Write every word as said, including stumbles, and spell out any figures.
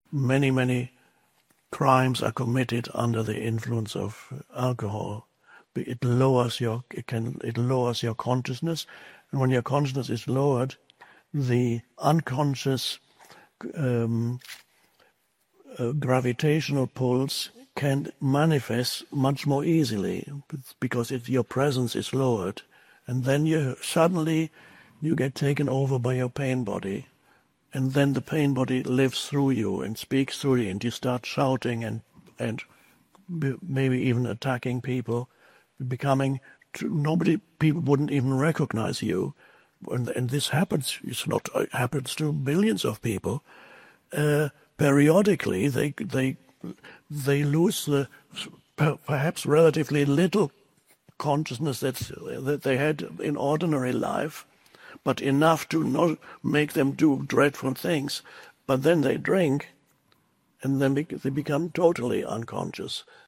many, many crimes are committed under the influence of alcohol. It lowers your it can it lowers your consciousness, and when your consciousness is lowered, the unconscious um, uh, gravitational pulls can manifest much more easily because it, your presence is lowered, and then you suddenly you get taken over by your pain body, and then the pain body lives through you and speaks through you, and you start shouting and and maybe even attacking people, becoming nobody people wouldn't even recognize you, and, and this happens. It's not it happens to billions of people. Uh, periodically, they they they lose the perhaps relatively little consciousness that that they had in ordinary life, but enough to not make them do dreadful things. But then they drink, and then they become totally unconscious.